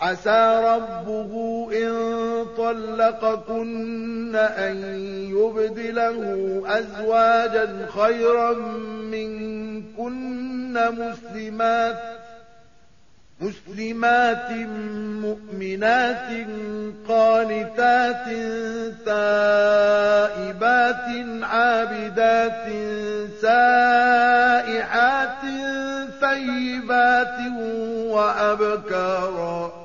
عسى ربه إن طلقكن أن يبدله أزواجا خيرا منكن مسلمات مؤمنات قانتات تائبات عابدات سائحات ثيبات وأبكارا